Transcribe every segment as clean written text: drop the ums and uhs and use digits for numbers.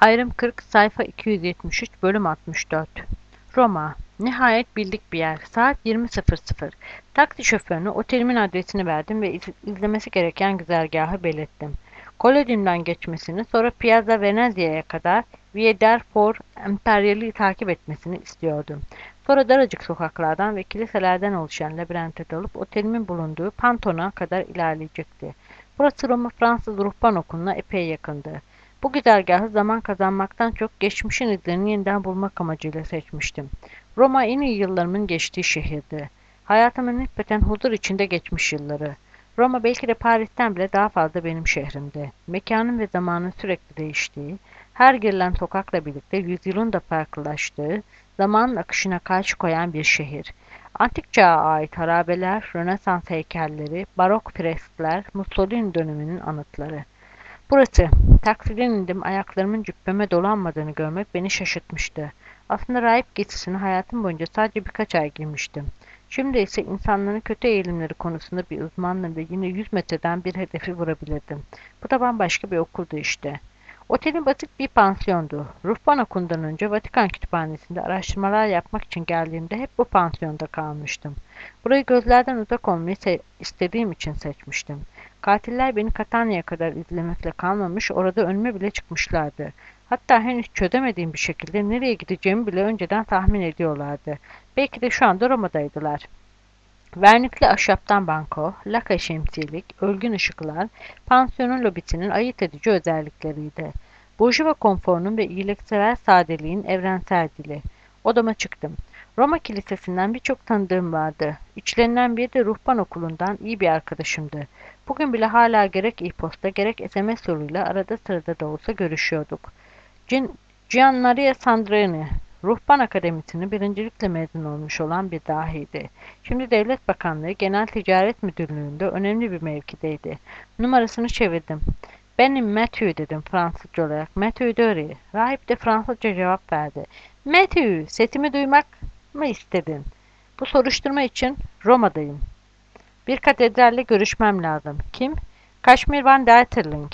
Ayrım 40, sayfa 273, bölüm 64. Roma. Nihayet bildik bir yer. Saat 20.00. Taksi şoförüne otelimin adresini verdim ve izlemesi gereken güzergahı belirttim. Kolezyumdan geçmesini, sonra Piazza Venezia'ya kadar Via del For Imperial'i takip etmesini istiyordum. Sonra daracık sokaklardan ve kiliselerden oluşan labirente dalıp otelimin bulunduğu Pantheon'a kadar ilerleyecekti. Burası Roma Fransız Ruhban Okulu'na epey yakındı. Bu güzergahı zaman kazanmaktan çok geçmişin izlerini yeniden bulmak amacıyla seçmiştim. Roma en iyi yıllarımın geçtiği şehirdi. Hayatımın nispeten huzur içinde geçmiş yılları. Roma belki de Paris'ten bile daha fazla benim şehrimdi. Mekanın ve zamanın sürekli değiştiği, her girilen sokakla birlikte yüzyılın da farklılaştığı, zamanın akışına karşı koyan bir şehir. Antik çağa ait harabeler, Rönesans heykelleri, barok freskler, Mussolini döneminin anıtları. Burası. Taksiden indim, ayaklarımın cübbeme dolanmadığını görmek beni şaşırtmıştı. Aslında rahip giysisini hayatım boyunca sadece birkaç ay giymiştim. Şimdi ise insanların kötü eğilimleri konusunda bir uzmandım ve yine 100 metreden bir hedefi vurabilirdim. Bu da bambaşka bir okuldu işte. Otelin basit bir pansiyondu. Ruhban Okulu'ndan önce Vatikan Kütüphanesi'nde araştırmalar yapmak için geldiğimde hep bu pansiyonda kalmıştım. Burayı gözlerden uzak olmayı istediğim için seçmiştim. Katiller beni Catania'ya kadar izlemekle kalmamış, orada önüme bile çıkmışlardı. Hatta henüz çözemediğim bir şekilde nereye gideceğimi bile önceden tahmin ediyorlardı. Belki de şu anda Roma'daydılar. Vernikli ahşaptan banko, laka şemsiyelik, ölgün ışıklar, pansiyonun lobisinin ayırt edici özellikleriydi. Burjuva konforunun ve iyiliksever sadeliğin evrensel dili. Odama çıktım. Roma Kilisesi'nden birçok tanıdığım vardı. İçlerinden biri de Ruhban Okulu'ndan iyi bir arkadaşımdı. Bugün bile hala gerek e-posta gerek SMS yoluyla arada sırada da olsa görüşüyorduk. Gian Maria Sandrini, Ruhban Akademisi'ni birincilikle mezun olmuş olan bir dahiydi. Şimdi Devlet Bakanlığı Genel Ticaret Müdürlüğü'nde önemli bir mevkideydi. Numarasını çevirdim. Benim Matthew dedim Fransızca olarak. Matthew Dory. Rahip de Fransızca cevap verdi. Matthew, sesimi duymak mı istedin? Bu soruşturma için Roma'dayım. Bir katedralle görüşmem lazım. Kim? Kashmir Van Derterling.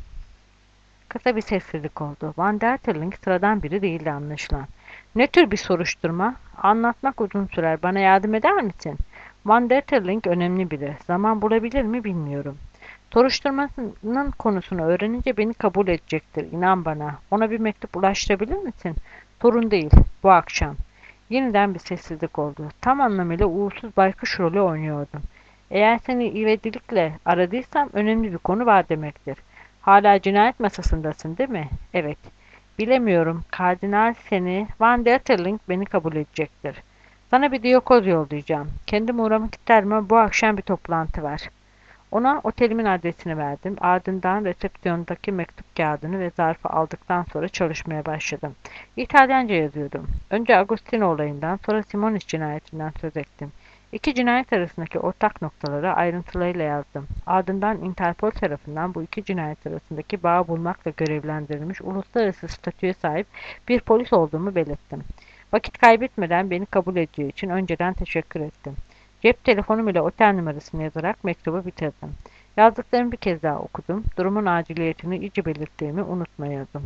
Kısa bir sessizlik oldu. Van Derterling sıradan biri değildi anlaşılan. Ne tür bir soruşturma? Anlatmak uzun sürer. Bana yardım eder misin? Van Derterling önemli biri. Zaman bulabilir mi bilmiyorum. Soruşturmanın konusunu öğrenince beni kabul edecektir. İnan bana. Ona bir mektup ulaştırabilir misin? Sorun değil. Bu akşam. Yeniden bir sessizlik oldu. Tam anlamıyla uğursuz baykuş rolü oynuyordum. Eğer seni ivedilikle aradıysam önemli bir konu var demektir. Hala cinayet masasındasın değil mi? Evet. Bilemiyorum. Kardinal seni, Van Derterling beni kabul edecektir. Sana bir diyokoz yollayacağım. Kendim uğramak isterim ama bu akşam bir toplantı var. Ona otelimin adresini verdim. Ardından resepsiyondaki mektup kağıdını ve zarfı aldıktan sonra çalışmaya başladım. İtalyanca yazıyordum. Önce Agostino olayından, sonra Simonis cinayetinden söz ettim. İki cinayet arasındaki ortak noktaları ayrıntılarıyla yazdım. Ardından Interpol tarafından bu iki cinayet arasındaki bağı bulmakla görevlendirilmiş uluslararası statüye sahip bir polis olduğumu belirttim. Vakit kaybetmeden beni kabul edeceği için önceden teşekkür ettim. Cep telefonum ile otel numarasını yazarak mektubu bitirdim. Yazdıklarımı bir kez daha okudum. Durumun aciliyetini iyice belirttiğimi unutmayalım.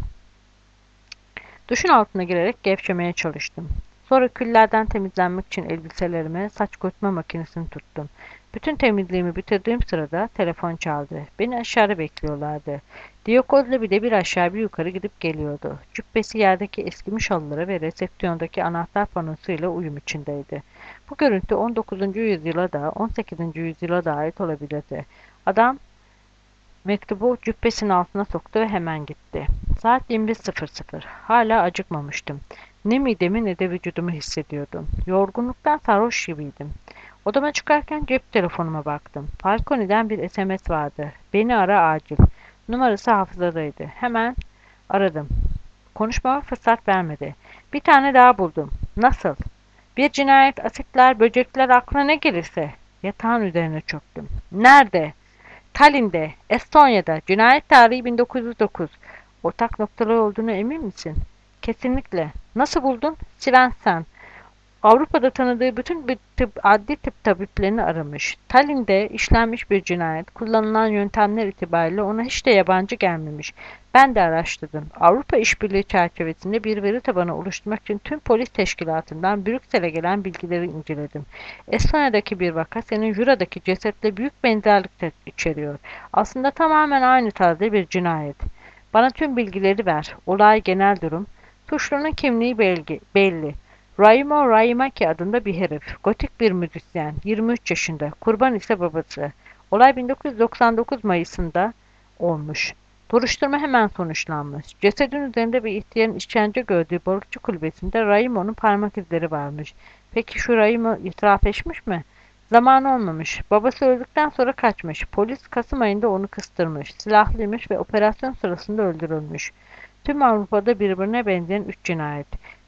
Duşun altına girerek gevşemeye çalıştım. Sonra küllerden temizlenmek için elbiselerime saç kurutma makinesini tuttum. Bütün temizliğimi bitirdiğim sırada telefon çaldı. Beni aşağıda bekliyorlardı. Diyokoz'la bir aşağı bir yukarı gidip geliyordu. Cübbesi yerdeki eskimiş halılara ve resepsiyondaki anahtar panosuyla uyum içindeydi. Bu görüntü 19. yüzyıla da 18. yüzyıla da ait olabilirdi. Adam mektubu cübbesinin altına soktu ve hemen gitti. Saat 21.00. Hala acıkmamıştım. Ne midemi ne de vücudumu hissediyordum. Yorgunluktan sarhoş gibiydim. Odama çıkarken cep telefonuma baktım. Falcone'den bir SMS vardı. Beni ara acil. Numarası hafızadaydı. Hemen aradım. Konuşmama fırsat vermedi. Bir tane daha buldum. Nasıl? Bir cinayet, asitler, böcekler aklına ne gelirse. Yatağın üzerine çöktüm. Nerede? Tallinn'de, Estonya'da. Cinayet tarihi 1909. Ortak noktaları olduğuna emin misin? Kesinlikle. Nasıl buldun? Svensson. Avrupa'da tanıdığı bütün adli tıp tabiplerini aramış. Tallinn'de işlenmiş bir cinayet, kullanılan yöntemler itibariyle ona hiç de yabancı gelmemiş. Ben de araştırdım. Avrupa İşbirliği çerçevesinde bir veri tabanı oluşturmak için tüm polis teşkilatından Brüksel'e gelen bilgileri inceledim. Estonya'daki bir vaka senin Jura'daki cesetle büyük benzerlik içeriyor. Aslında tamamen aynı tarzda bir cinayet. Bana tüm bilgileri ver. Olay, genel durum. Suçlunun kimliği belli. Raimo Raimaki adında bir herif. Gotik bir müzisyen. 23 yaşında. Kurban ise babası. Olay 1999 Mayıs'ında olmuş. Soruşturma hemen sonuçlanmış. Cesedin üzerinde bir ihtiyarın işkence gördüğü balıkçı kulübesinde Raimo'nun parmak izleri varmış. Peki şu Raimo itiraf etmiş mi? Zamanı olmamış. Babası öldükten sonra kaçmış. Polis Kasım ayında onu kıstırmış. Silahlıymış ve operasyon sırasında öldürülmüş. Tüm Avrupa'da birbirine benzeyen 3 cinayet.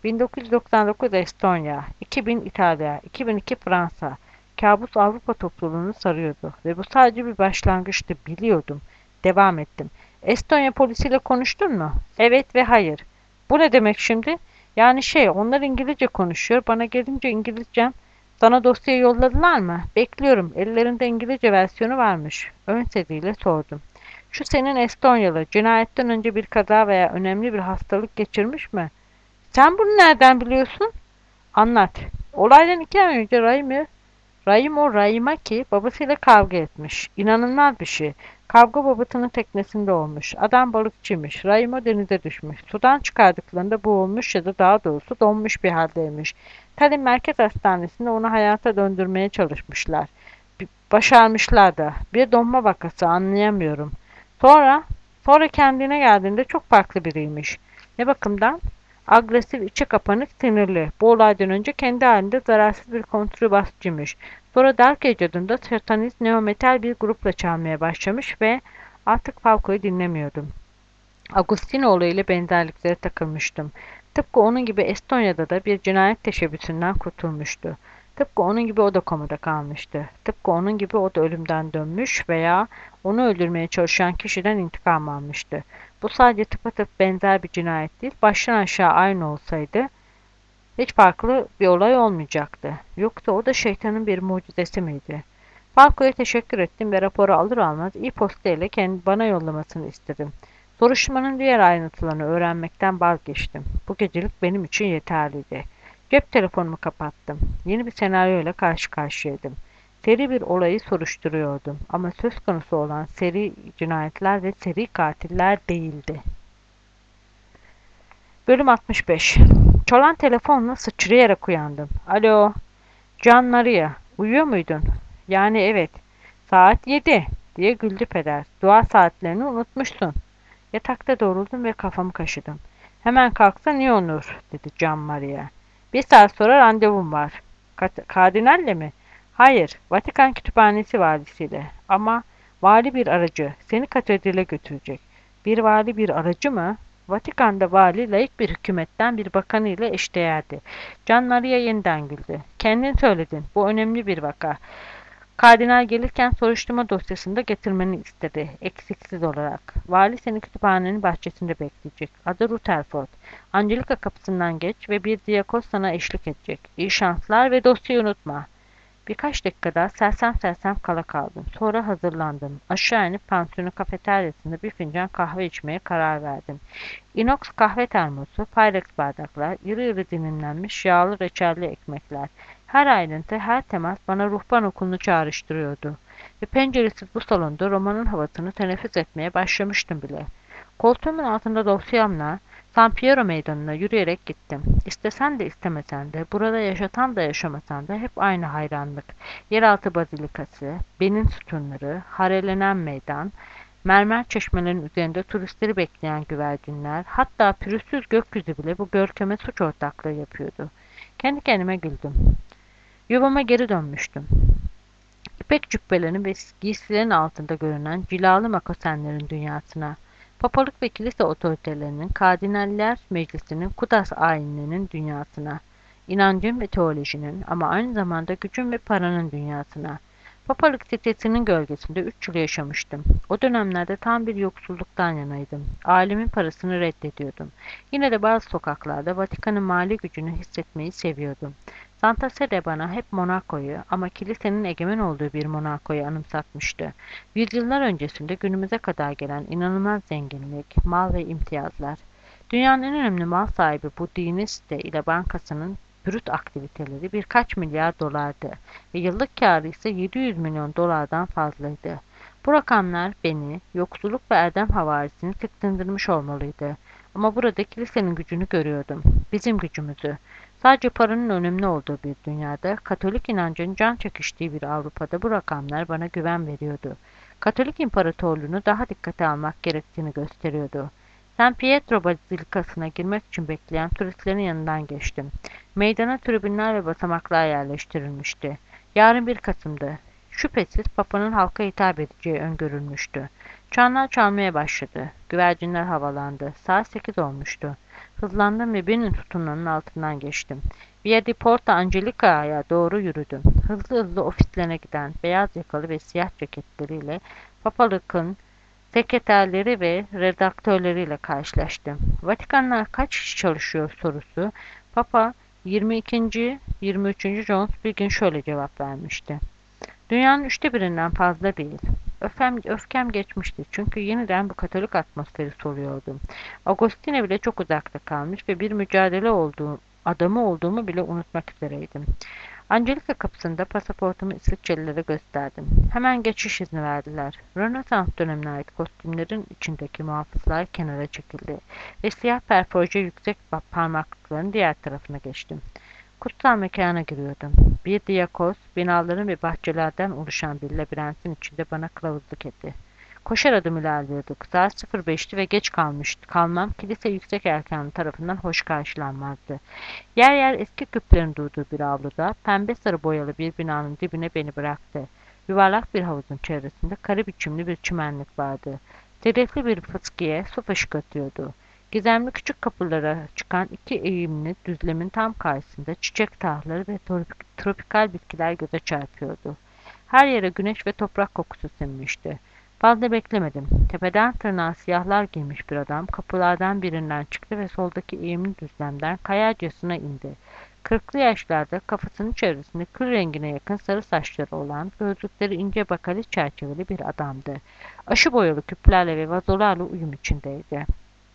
1999 Estonya, 2000 İtalya, 2002 Fransa. Kabus Avrupa topluluğunu sarıyordu ve bu sadece bir başlangıçtı, biliyordum. Devam ettim. Estonya polisiyle konuştun mu? Evet ve hayır. Bu ne demek şimdi? Yani onlar İngilizce konuşuyor. Bana gelince İngilizcem. Sana dosyayı yolladılar mı? Bekliyorum. Ellerinde İngilizce versiyonu varmış. Ön sesiyle sordum. Şu senin Estonyalı, cinayetten önce bir kaza veya önemli bir hastalık geçirmiş mi? Sen bunu nereden biliyorsun? Anlat. Olaydan 2 ay önce Raimo Raimaki babasıyla kavga etmiş. İnanılmaz bir şey. Kavga babasının teknesinde olmuş. Adam balıkçıymış. Raimo denize düşmüş. Sudan çıkardıklarında boğulmuş ya da daha doğrusu donmuş bir haldeymiş. Tallinn Merkez Hastanesi'nde onu hayata döndürmeye çalışmışlar. Başarmışlar da. Bir donma vakası, anlayamıyorum. Sonra, sonra kendine geldiğinde çok farklı biriymiş. Ne bakımdan? Agresif, içe kapanık, sinirli. Bu olaydan önce kendi halinde zararsız bir kontrbasçıymış. Sonra Dark Age adında satanist neometal bir grupla çalmaya başlamış ve artık Falco'yu dinlemiyordum. Agustinoğlu ile benzerliklere takılmıştım. Tıpkı onun gibi Estonya'da da bir cinayet teşebbüsünden kurtulmuştu. Tıpkı onun gibi o da komada kalmıştı. Tıpkı onun gibi o da ölümden dönmüş veya onu öldürmeye çalışan kişiden intikam almıştı. Bu sadece tıpatıp benzer bir cinayet değil, baştan aşağı aynı olsaydı hiç farklı bir olay olmayacaktı. Yoksa o da şeytanın bir mucizesi miydi? Falco'ya teşekkür ettim ve raporu alır almaz e-posta ile kendi bana yollamasını istedim. Soruşturmanın diğer ayrıntılarını öğrenmekten vazgeçtim. Bu gecelik benim için yeterliydi. Cep telefonumu kapattım. Yeni bir senaryoyla karşı karşıyaydım. Seri bir olayı soruşturuyordum ama söz konusu olan seri cinayetler ve seri katiller değildi. Bölüm 65. Çalan telefonla sıçrayarak uyandım. Alo, Can Maria, uyuyor muydun? Yani evet. Saat 7 diye güldü peder. Dua saatlerini unutmuşsun. Yatakta doğruldum ve kafamı kaşıdım. Hemen kalksan iyi olur, dedi Can Maria. 1 saat sonra randevum var. Kardinalle mi? Hayır, Vatikan Kütüphanesi valisiyle. Ama vali bir aracı. Seni katedrale götürecek. Bir vali bir aracı mı? Vatikan'da vali laik bir hükümetten bir bakanı ile eşdeğerdi. Can Maria yeniden güldü. Kendin söyledin. Bu önemli bir vaka. Kardinal gelirken soruşturma dosyasını da getirmeni istedi, eksiksiz olarak. Vali seni kütüphanenin bahçesinde bekleyecek. Adı Rutherford. Angelika kapısından geç ve bir diyakos sana eşlik edecek. İyi şanslar ve dosyayı unutma. Birkaç dakika daha sersem sersem kala kaldım. Sonra hazırlandım. Aşağı inip pansiyonun kafeteryasında bir fincan kahve içmeye karar verdim. Inox kahve termosu, Pyrex bardaklar, iri iri dilimlenmiş yağlı reçelli ekmekler. Her ayrıntı, her temas bana ruhban okulunu çağrıştırıyordu. Ve penceresiz bu salonda romanın havasını teneffüs etmeye başlamıştım bile. Koltuğumun altında dosyamla San Piero meydanına yürüyerek gittim. İstesen de istemesen de, burada yaşatan da yaşamasan da hep aynı hayranlık. Yeraltı bazilikası, benin sütunları, harelenen meydan, mermer çeşmelerin üzerinde turistleri bekleyen güvercinler, hatta pürüzsüz gökyüzü bile bu görkeme suç ortaklığı yapıyordu. Kendi kendime güldüm. Yuvama geri dönmüştüm. İpek cübbelerin ve giysilerin altında görünen cilalı makosenlerin dünyasına, papalık ve kilise otoritelerinin, kardinaller meclisinin, Kudas ayinlerinin dünyasına, inancın ve teolojinin ama aynı zamanda gücün ve paranın dünyasına. Papalık sitesinin gölgesinde 3 yıl yaşamıştım. O dönemlerde tam bir yoksulluktan yanaydım. Ailemin parasını reddediyordum. Yine de bazı sokaklarda Vatikan'ın mali gücünü hissetmeyi seviyordum. Santa Sede bana hep Monaco'yu ama kilisenin egemen olduğu bir Monaco'yu anımsatmıştı. Yüzyıllar öncesinde günümüze kadar gelen inanılmaz zenginlik, mal ve imtiyazlar. Dünyanın en önemli mal sahibi bu dini site ile bankasının brüt aktiviteleri birkaç milyar dolardı ve yıllık kârı ise 700 milyon dolardan fazlaydı. Bu rakamlar beni, yoksulluk ve erdem havarisini tıktındırmış olmalıydı. Ama burada kilisenin gücünü görüyordum. Bizim gücümüzü. Sadece paranın önemli olduğu bir dünyada, Katolik inancın can çekiştiği bir Avrupa'da bu rakamlar bana güven veriyordu. Katolik İmparatorluğunu daha dikkate almak gerektiğini gösteriyordu. San Pietro Bazilikası'na girmek için bekleyen turistlerin yanından geçtim. Meydana tribünler ve basamaklar yerleştirilmişti. Yarın 1 Kasım'dı. Şüphesiz Papa'nın halka hitap edeceği öngörülmüştü. Çanlar çalmaya başladı. Güvercinler havalandı. Saat 8 olmuştu. Hızlandım ve birinin sütunlarının altından geçtim. Via di Porta Angelica'ya doğru yürüdüm. Hızlı hızlı ofislerine giden beyaz yakalı ve siyah ceketleriyle papalıkın sekreterleri ve redaktörleriyle karşılaştım. Vatikan'da kaç kişi çalışıyor sorusu Papa 22. 23. Jones bir gün şöyle cevap vermişti. Dünyanın 1/3'ünden fazla değil. Öfkem geçmişti çünkü yeniden bu Katolik atmosferi soruyordum. Agostine bile çok uzakta kalmış ve bir mücadele adamı olduğumu bile unutmak üzereydim. Angelika kapısında pasaportumu İsviçrelilere gösterdim. Hemen geçiş izni verdiler. Rönesans dönemine ait kostümlerin içindeki muhafızlar kenara çekildi ve siyah perforje yüksek parmaklıkların diğer tarafına geçtim. Kutsal mekana giriyordum. Bir diyakos, binaların ve bahçelerden oluşan bir labirentin içinde bana kılavuzluk etti. Koşar adım ilerliyorduk. Saat 05'ti ve geç kalmam kilise yüksek erkanı tarafından hoş karşılanmazdı. Yer yer eski küplerin durduğu bir avluda pembe sarı boyalı bir binanın dibine beni bıraktı. Yuvarlak bir havuzun çevresinde kare biçimli bir çimenlik vardı. Sedefli bir fıskiye su fışkırtıyordu. Gizemli küçük kapılara çıkan iki eğimli düzlemin tam karşısında çiçek tahları ve tropikal bitkiler göze çarpıyordu. Her yere güneş ve toprak kokusu sinmişti. Fazla beklemedim. Tepeden tırnağa siyahlar giymiş bir adam kapılardan birinden çıktı ve soldaki eğimli düzlemden kayarcasına indi. 40'lı yaşlarda kafasının çevresinde kül rengine yakın sarı saçları olan gözlükleri ince bakali çerçeveli bir adamdı. Aşı boyalı küplerle ve vazolarla uyum içindeydi.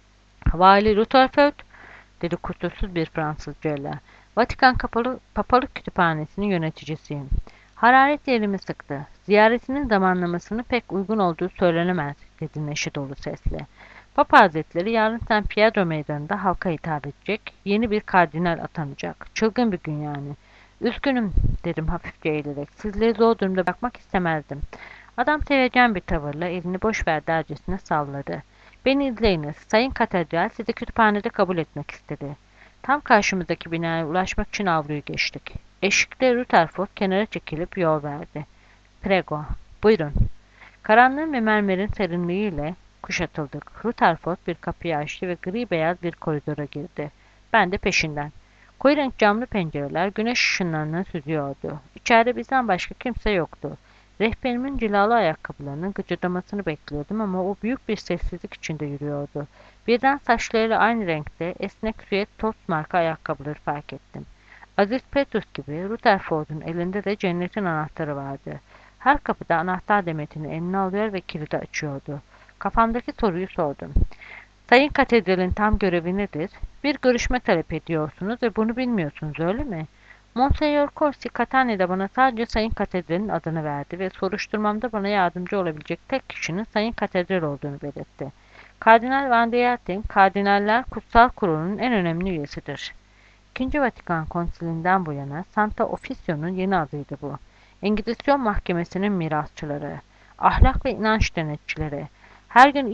Vali Rutherford, dedi kusursuz bir Fransızcayla. Vatikan Papalık Kütüphanesi'nin yöneticisiyim. Hararet yerimi sıktı. Ziyaretinin zamanlamasını pek uygun olduğu söylenemez, dedi neşe dolu sesle. Papa Hazretleri yarın San Pietro Meydanı'nda halka hitap edecek, yeni bir kardinal atanacak. Çılgın bir gün yani. Üzgünüm, dedim hafifçe eğilerek. Sizleri zor durumda bırakmak istemezdim. Adam sevecen bir tavırla elini boş ver dercesine salladı. Beni izleyiniz. Sayın Katedral sizi kütüphanede kabul etmek istedi. Tam karşımızdaki binaya ulaşmak için avluyu geçtik. Eşikte Rutherford kenara çekilip yol verdi. Prego. Buyurun. Karanlığın ve mermerin serinliğiyle kuşatıldık. Rutherford bir kapıyı açtı ve gri beyaz bir koridora girdi. Ben de peşinden. Koyu renk camlı pencereler güneş ışınlarını süzüyordu. İçeride bizden başka kimse yoktu. Rehberimin cilalı ayakkabılarının gıcırdamasını bekliyordum ama o büyük bir sessizlik içinde yürüyordu. Birden saçlarıyla aynı renkte esnek süet toz marka ayakkabıları fark ettim. Aziz Petrus gibi Rutherford'un elinde de cennetin anahtarı vardı. Her kapıda anahtar demetini eline alıyor ve kilidi açıyordu. Kafamdaki soruyu sordum. Sayın Katedral'in tam görevi nedir? Bir görüşme talep ediyorsunuz ve bunu bilmiyorsunuz öyle mi? Monseñor Corsi Catania'da bana sadece Sayın Katedral'in adını verdi ve soruşturmamda bana yardımcı olabilecek tek kişinin Sayın Katedral olduğunu belirtti. Kardinal Van de Yaten, Kardinaller Kutsal Kurulu'nun en önemli üyesidir. İkinci Vatikan Konsilinden bu yana Santa Officio'nun yeni adıydı bu. Engizisyon Mahkemesi'nin mirasçıları, ahlak ve inanç denetçileri, her gün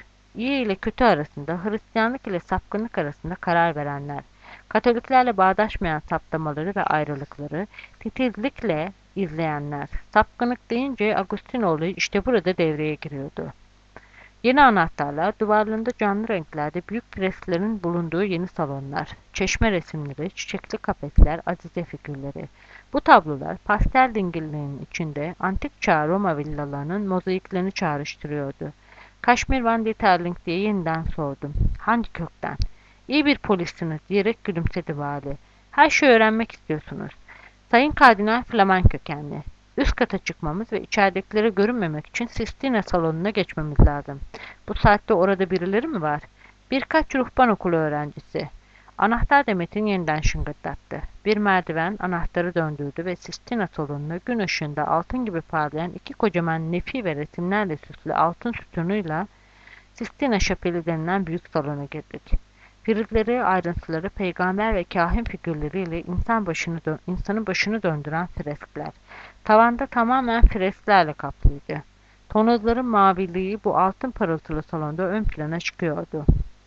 iyi ile kötü arasında, Hristiyanlık ile sapkınlık arasında karar verenler, Katoliklerle bağdaşmayan saptamaları ve ayrılıkları titizlikle izleyenler, sapkınlık deyince Agustinoğlu işte burada devreye giriyordu. Yeni anahtarlar, duvarlarında canlı renklerde büyük preslerin bulunduğu yeni salonlar, çeşme resimleri, çiçekli kafesler, azize figürleri. Bu tablolar pastel dingilliğinin içinde antik çağ Roma villalarının mozaiklerini çağrıştırıyordu. Kaşmir Van Dieterling diye yeniden sordum. Hangi kökten? İyi bir polissiniz diyerek gülümsedi vali. Her şeyi öğrenmek istiyorsunuz. Sayın Kardinal Flamen kökenli. Üst kata çıkmamız ve içeridekilere görünmemek için Sistine salonuna geçmemiz lazım. Bu saatte orada birileri mi var? Birkaç ruhban okulu öğrencisi. Anahtar Demet'in yeniden şıngırdattı. Bir merdiven anahtarı döndürdü ve Sistina salonuna gün ışığında altın gibi parlayan iki kocaman nefi ve resimlerle süslü altın sütunuyla Sistina Şapeli denilen büyük salona girdik. Prizleri, ayrıntıları, peygamber ve kahin figürleriyle insanın başını döndüren freskler. Tavanda tamamen fresklerle kaplıydı. Tonozların maviliği bu altın parıltılı salonda ön plana çıkıyordu.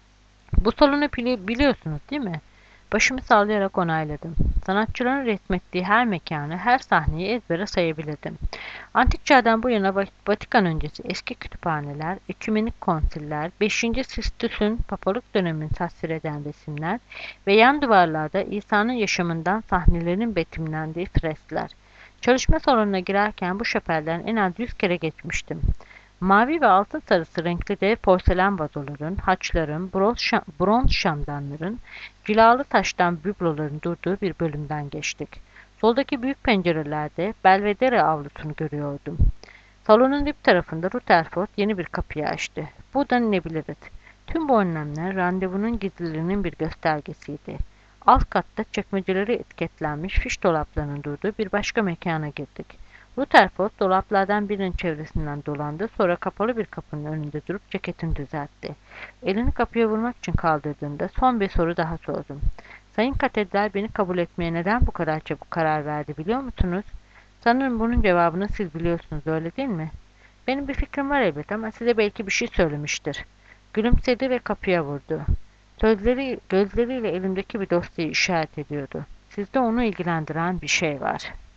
Bu salonu biliyorsunuz değil mi? Başımı sallayarak onayladım. Sanatçıların resmettiği her mekanı, her sahneyi ezbere sayabilirdim. Antik çağdan bu yana Vatikan öncesi eski kütüphaneler, ekümenik konsiller, 5. Sistüs'ün papalık dönemini tasvir eden resimler ve yan duvarlarda İsa'nın yaşamından sahnelerin betimlendiği freskler. Çalışma salonuna girerken bu şapelden en az 100 kere geçmiştim. Mavi ve altın sarısı renkli dev porselen vazoların, haçların, bronz şamdanların, cilalı taştan bibloların durduğu bir bölümden geçtik. Soldaki büyük pencerelerde Belvedere avlusunu görüyordum. Salonun dip tarafında Rutherford yeni bir kapıyı açtı. Buradan inebiliriz. Tüm bu önlemler randevunun gizliliğinin bir göstergesiydi. Alt katta çekmeceleri etiketlenmiş fiş dolaplarının durduğu bir başka mekana girdik. Rutherford dolaplardan birinin çevresinden dolandı, sonra kapalı bir kapının önünde durup ceketini düzeltti. Elini kapıya vurmak için kaldırdığında son bir soru daha sordum. Sayın Katedral beni kabul etmeye neden bu kadar çabuk karar verdi biliyor musunuz? Sanırım bunun cevabını siz biliyorsunuz, öyle değil mi? Benim bir fikrim var elbet ama size belki bir şey söylemiştir. Gülümsedi ve kapıya vurdu. Gözleriyle elimdeki bir dosyayı işaret ediyordu. Sizde onu ilgilendiren bir şey var.